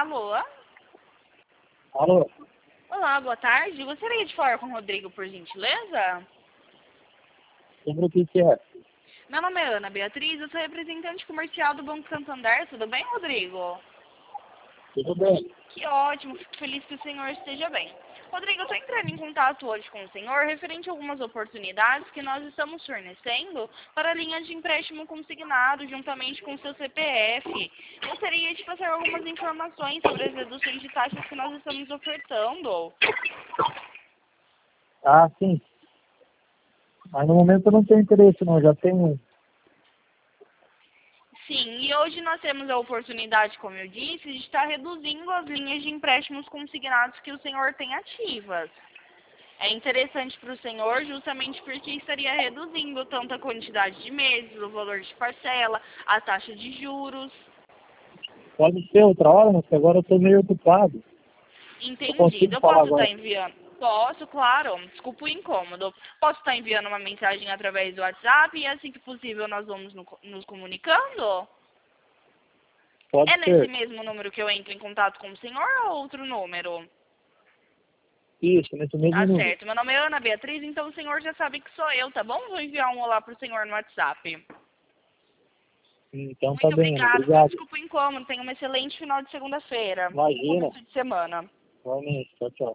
Alô? Alô? Olá, boa tarde. Gostaria de falar com o Rodrigo, por gentileza? Sobre o que é? Meu nome é Ana Beatriz, eu sou representante comercial do Banco Santander. Tudo bem, Rodrigo? Tudo bem. Que ótimo, fico feliz que o senhor esteja bem. Rodrigo, eu estou entrando em contato hoje com o senhor referente a algumas oportunidades que nós estamos fornecendo para a linha de empréstimo consignado juntamente com o seu CPF. Gostaria de passar algumas informações sobre as reduções de taxas que nós estamos ofertando. Ah, sim. Mas no momento eu não tenho interesse não, já tenho. Sim, e hoje nós temos a oportunidade, como eu disse, de estar reduzindo as linhas de empréstimos consignados que o senhor tem ativas. É interessante para o senhor justamente porque estaria reduzindo tanto a quantidade de meses, o valor de parcela, a taxa de juros. Pode ser outra hora, mas agora eu estou meio ocupado. Eu Entendido. consigo Eu falar posso estar agora. enviando? Posso, claro. Desculpa o incômodo. Posso estar enviando uma mensagem através do WhatsApp e assim que possível nós vamos nos comunicando? Pode É nesse ser. mesmo número que eu entro em contato com o senhor ou outro número? Isso, nesse mesmo Tá número. certo. Meu nome é Ana Beatriz, então o senhor já sabe que sou eu, tá bom? Vou enviar um olá pro senhor no WhatsApp. Então tá Muito bem, Ana. obrigada, viu? Obrigado. Desculpa o incômodo. Tenha um excelente final de segunda-feira. Imagina. Começo de semana. Igualmente. Tchau, tchau.